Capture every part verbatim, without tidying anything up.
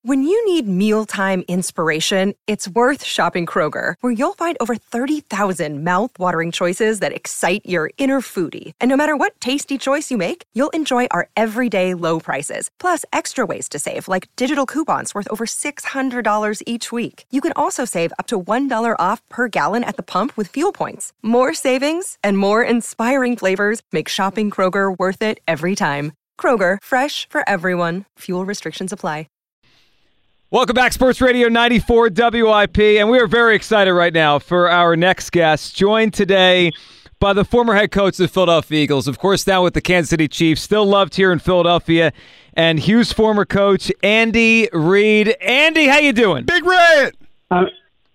When you need mealtime inspiration, it's worth shopping Kroger, where you'll find over thirty thousand mouth-watering choices that excite your inner foodie. And no matter what tasty choice you make, you'll enjoy our everyday low prices, plus extra ways to save, like digital coupons worth over six hundred dollars each week. You can also save up to one dollar off per gallon at the pump with fuel points. More savings and more inspiring flavors make shopping Kroger worth it every time. Kroger, fresh for everyone. Fuel restrictions apply. Welcome back, Sports Radio ninety-four W I P, and we are very excited right now for our next guest, joined today by the former head coach of the Philadelphia Eagles, of course now with the Kansas City Chiefs, still loved here in Philadelphia, and Hughes' former coach, Andy Reid. Andy, how you doing? Big Red! I'm,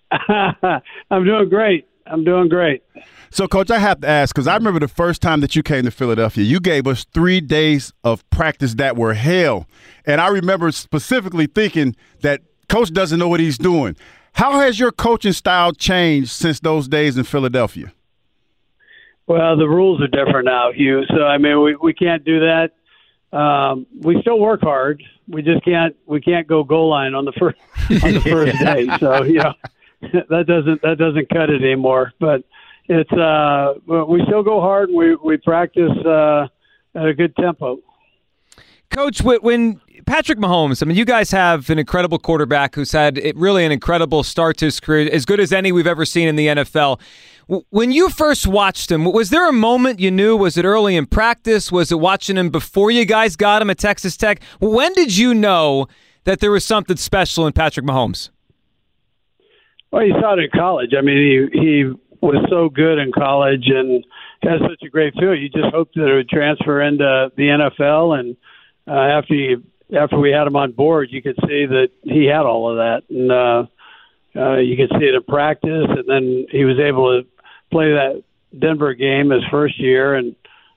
I'm doing great. I'm doing great. So, Coach, I have to ask, because I remember the first time that you came to Philadelphia, you gave us three days of practice that were hell. And I remember specifically thinking that Coach doesn't know what he's doing. How has your coaching style changed since those days in Philadelphia? Well, the rules are different now, Hugh. So, I mean, we, we can't do that. Um, we still work hard. We just can't we can't go goal line on the first on the first yeah. day. So, you know, that doesn't that doesn't cut it anymore. But It's uh, we still go hard. We we practice uh, at a good tempo. Coach, when Patrick Mahomes, I mean, you guys have an incredible quarterback who's had really an incredible start to his career, as good as any we've ever seen in the N F L. When you first watched him, was there a moment you knew? Was it early in practice? Was it watching him before you guys got him at Texas Tech? When did you know that there was something special in Patrick Mahomes? Well, you saw it in college. I mean, he he. was so good in college and has such a great feel. You just hoped that it would transfer into the N F L. And uh, after you, after we had him on board, you could see that he had all of that. And uh, uh, you could see it in practice. And then he was able to play that Denver game his first year, and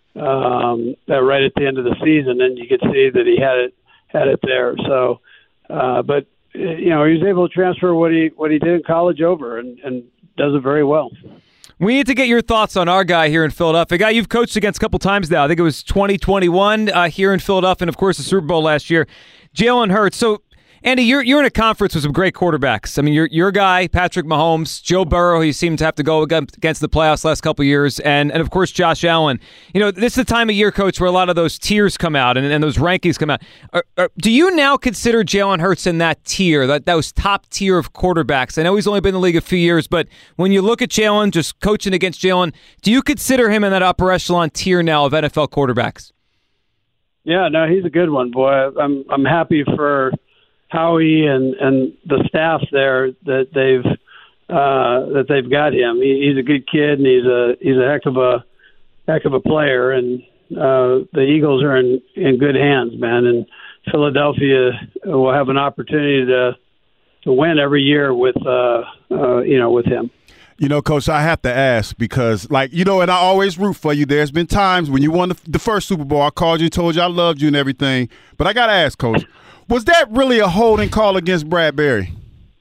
um, that right at the end of the season. And you could see that he had it had it there. So, uh, but you know, he was able to transfer what he what he did in college over, and, and does it very well. We need to get your thoughts on our guy here in Philadelphia, a guy you've coached against a couple times now. I think it was twenty twenty-one uh, here in Philadelphia, and of course the Super Bowl last year, Jalen Hurts. So, Andy, you're you're in a conference with some great quarterbacks. I mean, you're your guy, Patrick Mahomes, Joe Burrow, who seemed to have to go against the playoffs last couple of years, and and of course Josh Allen. You know, this is the time of year, Coach, where a lot of those tiers come out and, and those rankings come out. Are, are, do you now consider Jalen Hurts in that tier, that those top tier of quarterbacks? I know he's only been in the league a few years, but when you look at Jalen, just coaching against Jalen, do you consider him in that upper echelon tier now of N F L quarterbacks? Yeah, no, he's a good one, boy. I'm I'm happy for Howie and, and the staff there that they've uh, that they've got him. He, he's a good kid, and he's a he's a heck of a heck of a player. And uh, the Eagles are in, in good hands, man. And Philadelphia will have an opportunity to to win every year with uh, uh, you know with him. You know, Coach, I have to ask because, like, you know, and I always root for you. There's been times when you won the, the first Super Bowl, I called you, told you I loved you and everything. But I got to ask, Coach, was that really a holding call against Bradbury?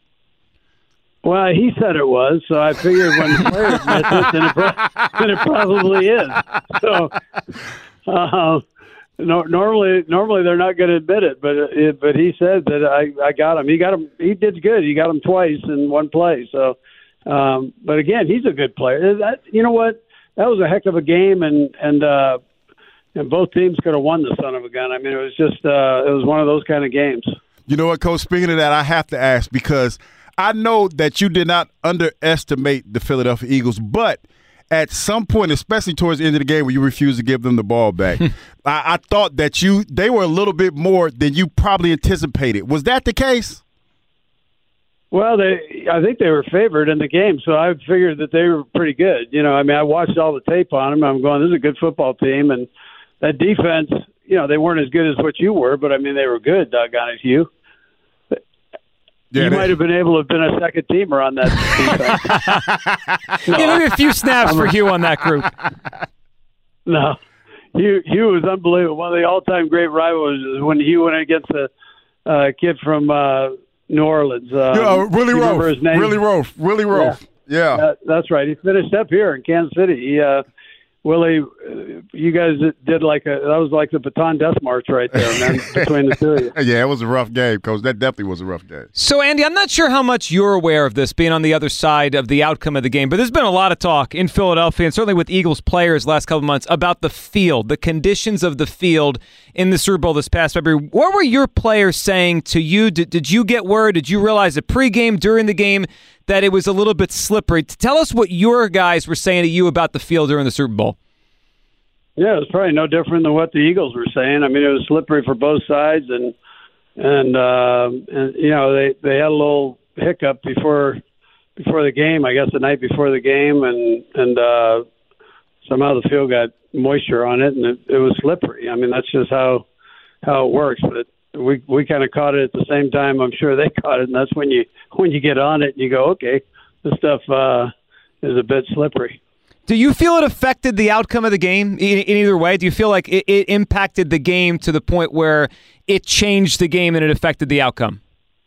Well, he said it was, so I figured when the players meant it, then it, pro- then it probably is. So uh, no, normally, normally they're not going to admit it, but it, but he said that I, I got him. He got him. He did good. He got him twice in one play. So, um, but again, he's a good player. That, you know what? That was a heck of a game, and and. Uh, And both teams could have won the son of a gun. I mean, it was just uh, it was one of those kind of games. You know what, Coach? Speaking of that, I have to ask because I know that you did not underestimate the Philadelphia Eagles, but at some point, especially towards the end of the game where you refused to give them the ball back, I, I thought that you they were a little bit more than you probably anticipated. Was that the case? Well, they I think they were favored in the game, so I figured that they were pretty good. You know, I mean, I watched all the tape on them. I'm going, this is a good football team, and that defense, you know, they weren't as good as what you were, but, I mean, they were good, doggone it, Hugh. Yeah, you they, might have been able to have been a second teamer on that defense. no. Yeah, maybe a few snaps for Hugh on that group. No. Hugh, Hugh was unbelievable. One of the all-time great rivals is when Hugh went against a uh, kid from uh, New Orleans. Um, yeah, Willie Roaf. Willie Roaf. Willie Roaf. Yeah. yeah. That, that's right. He finished up here in Kansas City. He, uh, Willie, you guys did like a that was like the Bataan Death March right there, man, between the two of you. Yeah, it was a rough game, Coach. That definitely was a rough game. So, Andy, I'm not sure how much you're aware of this, being on the other side of the outcome of the game, but there's been a lot of talk in Philadelphia and certainly with Eagles players last couple months about the field, the conditions of the field in the Super Bowl this past February. What were your players saying to you? Did, did you get word? Did you realize it pregame, during the game, that it was a little bit slippery? Tell us what your guys were saying to you about the field during the Super Bowl. Yeah, it was probably no different than what the Eagles were saying. I mean, it was slippery for both sides, and and, uh, and you know they, they had a little hiccup before before the game. I guess the night before the game, and and uh, somehow the field got moisture on it, and it, it was slippery. I mean, that's just how how it works. But we we kind of caught it at the same time. I'm sure they caught it, and that's when you when you get on it, and you go, okay, this stuff uh, is a bit slippery. Do you feel it affected the outcome of the game in, in either way? Do you feel like it, it impacted the game to the point where it changed the game and it affected the outcome?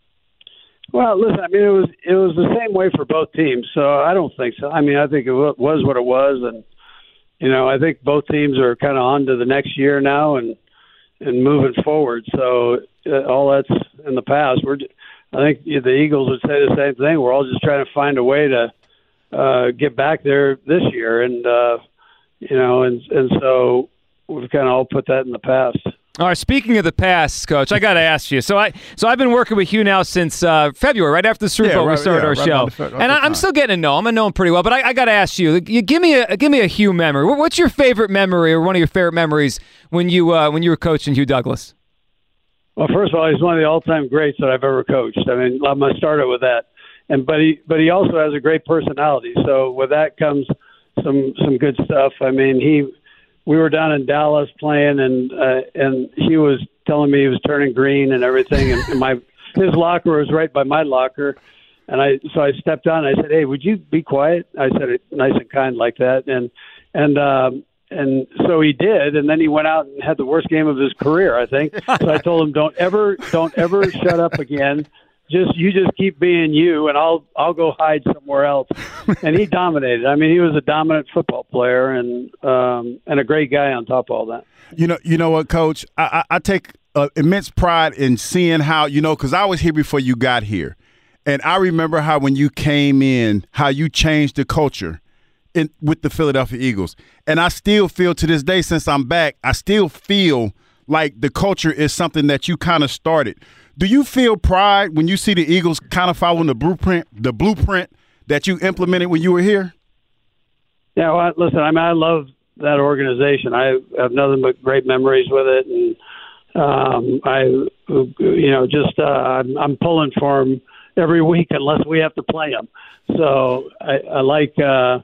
Well, listen, I mean, it was it was the same way for both teams, so I don't think so. I mean, I think it was what it was, and you know, I think both teams are kind of on to the next year now and and moving forward. So uh, all that's in the past. We're, I think the Eagles would say the same thing. We're all just trying to find a way to uh, get back there this year, and uh, you know, and and so we've kind of all put that in the past. All right, speaking of the past, Coach, I got to ask you. So I, so I've been working with Hugh now since uh, February, right after the Super Yeah, Bowl. right, we started yeah, our right show, the, right and I, I'm still getting to know him. I know him pretty well, but I, I got to ask you. You give me a give me a Hugh memory. What's your favorite memory, or one of your favorite memories when you uh, when you were coaching Hugh Douglas? Well, first of all, he's one of the all-time greats that I've ever coached. I mean, I'm going to start it with that. And but he but he also has a great personality. So with that comes some some good stuff. I mean, he we were down in Dallas playing, and uh, and he was telling me he was turning green and everything, and, and my his locker was right by my locker, and I so I stepped on. And I said, "Hey, would you be quiet?" I said it nice and kind like that, and and um, and so he did, and then he went out and had the worst game of his career, I think. So I told him, "Don't ever, don't ever shut up again. Just you just keep being you, and I'll I'll go hide somewhere else." And he dominated. I mean, he was a dominant football player, and um, and a great guy on top of all that. You know, you know what, Coach? I, I, I take uh, immense pride in seeing how, you know, because I was here before you got here, and I remember how when you came in, how you changed the culture in with the Philadelphia Eagles, and I still feel to this day, since I'm back, I still feel like the culture is something that you kind of started. Do you feel pride when you see the Eagles kind of following the blueprint, the blueprint that you implemented when you were here? Yeah, well, listen, I mean, I love that organization. I have nothing but great memories with it, and um, I, you know, just uh, I'm, I'm pulling for them every week unless we have to play them. So I, I like, uh,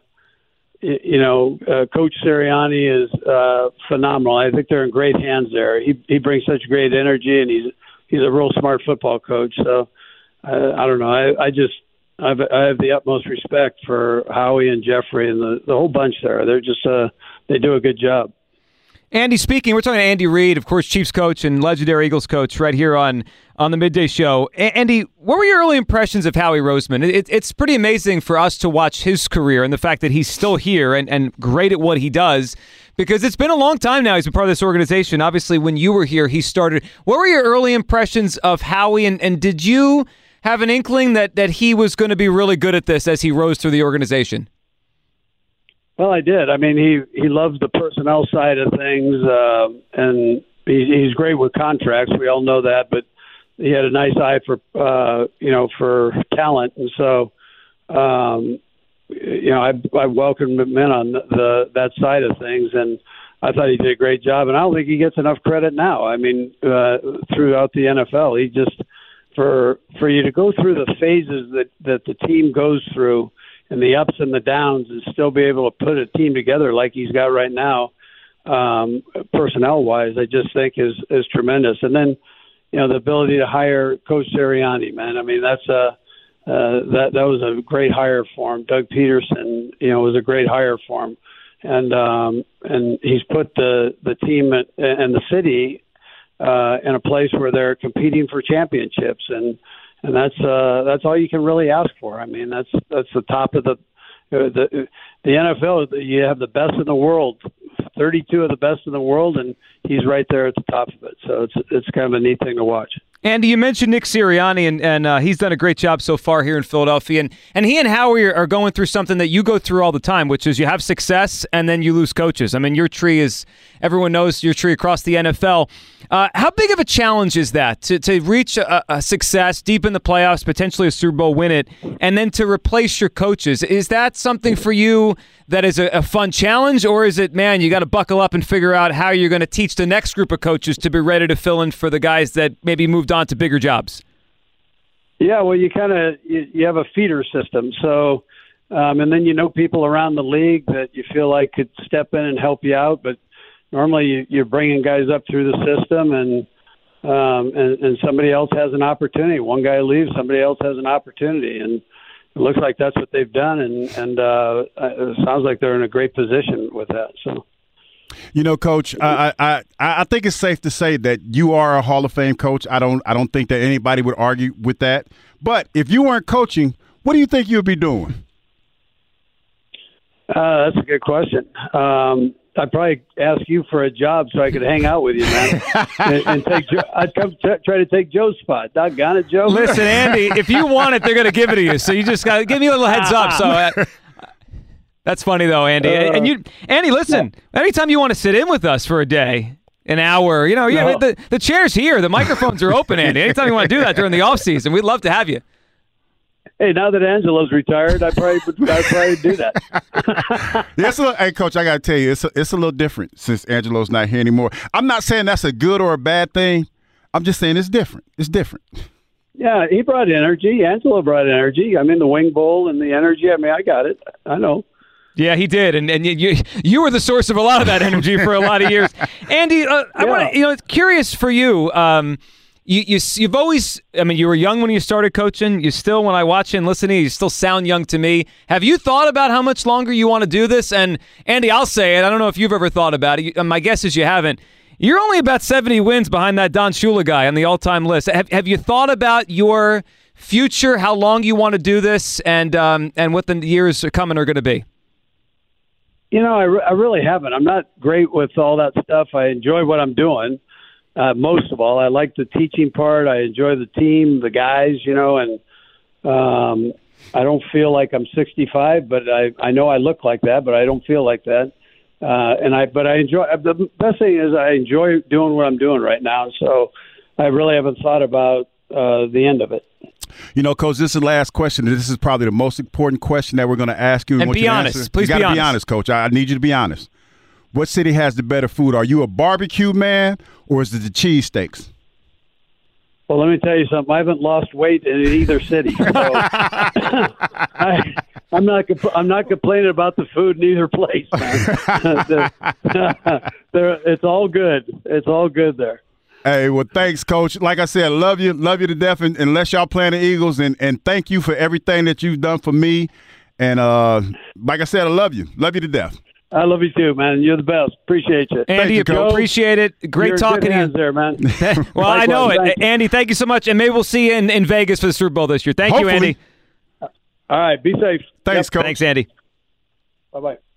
you know, uh, Coach Sirianni is uh, phenomenal. I think they're in great hands there. He he brings such great energy, and he's he's a real smart football coach. So I, I don't know. I, I just I've, I have the utmost respect for Howie and Jeffrey and the, the whole bunch there. They're just uh, they do a good job. Andy, speaking, we're talking to Andy Reid, of course, Chiefs coach and legendary Eagles coach, right here on, on the Midday Show. A- Andy, what were your early impressions of Howie Roseman? It, it's pretty amazing for us to watch his career and the fact that he's still here and, and great at what he does, because it's been a long time now he's been part of this organization. Obviously, when you were here, he started. What were your early impressions of Howie, and, and did you have an inkling that, that he was going to be really good at this as he rose through the organization? Well, I did. I mean, he, he loves the personnel side of things, uh, and he, he's great with contracts. We all know that, but he had a nice eye for, uh, you know, for talent. And so, um, you know, I, I welcomed him in on the, the that side of things, and I thought he did a great job. And I don't think he gets enough credit now. I mean, uh, throughout the N F L, he just, for for you to go through the phases that, that the team goes through, and the ups and the downs, and still be able to put a team together like he's got right now, um, personnel-wise, I just think is is tremendous. And then, you know, the ability to hire Coach Sirianni, man. I mean, that's a uh, that that was a great hire for him. Doug Peterson, you know, was a great hire for him, and um, and he's put the the team at, and the city uh, in a place where they're competing for championships, and. And that's uh, that's all you can really ask for. I mean, that's that's the top of the the the N F L, you have the best in the world, thirty-two of the best in the world, and he's right there at the top of it. So it's it's kind of a neat thing to watch. Andy, you mentioned Nick Sirianni, and, and uh, he's done a great job so far here in Philadelphia. And, and he and Howie are, are going through something that you go through all the time, which is you have success and then you lose coaches. I mean, your tree is, everyone knows your tree across the N F L. Uh, how big of a challenge is that to, to reach a, a success deep in the playoffs, potentially a Super Bowl, win it, and then to replace your coaches? Is that something for you that is a, a fun challenge, or is it, man, you got to buckle up and figure out how you're going to teach the next group of coaches to be ready to fill in for the guys that maybe moved on to bigger jobs? Yeah, well, you kind of you, you have a feeder system, so um, and then you know people around the league that you feel like could step in and help you out, but normally you, you're bringing guys up through the system, and, um, and and somebody else has an opportunity. One guy leaves, somebody else has an opportunity, and it looks like that's what they've done, and and uh, it sounds like they're in a great position with that. So, you know, Coach, I, I I think it's safe to say that you are a Hall of Fame coach. I don't I don't think that anybody would argue with that. But if you weren't coaching, what do you think you'd be doing? Uh, that's a good question. Um, I'd probably ask you for a job so I could hang out with you, man, and, and take. I'd come t- try to take Joe's spot. Doggone it, Joe. Listen, Andy, if you want it, they're going to give it to you. So you just got to give me a little heads up. So uh, that's funny, though, Andy. Uh, and you, Andy, listen. Yeah. Anytime you want to sit in with us for a day, an hour, you know, you no. know the the chair's here, the microphones are open, Andy. Anytime you want to do that during the off season, we'd love to have you. Hey, now that Angelo's retired, I probably would I'd probably do that. Yes, yeah, hey, Coach, I got to tell you, it's a, it's a little different since Angelo's not here anymore. I'm not saying that's a good or a bad thing. I'm just saying it's different. It's different. Yeah, he brought energy. Angelo brought energy. I mean, the wing bowl and the energy. I mean, I got it. I know. Yeah, he did, and and you you were the source of a lot of that energy for a lot of years. Andy, uh, I yeah. want you know, curious for you. Um, You, you, you've always, I mean, you were young when you started coaching. You still, when I watch you and listen to you, you still sound young to me. Have you thought about how much longer you want to do this? And, Andy, I'll say it. I don't know if you've ever thought about it. My guess is you haven't. You're only about seventy wins behind that Don Shula guy on the all-time list. Have, have you thought about your future, how long you want to do this, and um, and what the years coming are going to be? You know, I, re- I really haven't. I'm not great with all that stuff. I enjoy what I'm doing. Uh, most of all, I like the teaching part. I enjoy the team, the guys, you know, and um, I don't feel like I'm sixty-five, but I, I know I look like that, but I don't feel like that. Uh, and I, but I enjoy, the best thing is I enjoy doing what I'm doing right now. So I really haven't thought about uh, the end of it. You know, Coach, this is the last question. This is probably the most important question that we're going to ask you. And be honest. Answer. Please you be gotta honest. be honest, Coach. I, I need you to be honest. What city has the better food? Are you a barbecue man, or is it the cheesesteaks? Well, let me tell you something. I haven't lost weight in either city, so I, I'm not. I'm not complaining about the food in either place, man. It's all good. It's all good there. Hey, well, thanks, Coach. Like I said, love you, love you to death. And unless y'all playing the Eagles, and and thank you for everything that you've done for me. And uh, like I said, I love you, love you to death. I love you too, man. You're the best. Appreciate you. Andy, you, appreciate it. Great You're talking in good to hands you. there, man. Well, Likewise, I know it. thank Andy, thank you so much. And maybe we'll see you in, in Vegas for the Super Bowl this year. Thank Hopefully. you, Andy. All right. Be safe. Thanks, Yep. Coach. Thanks, Andy. Bye-bye.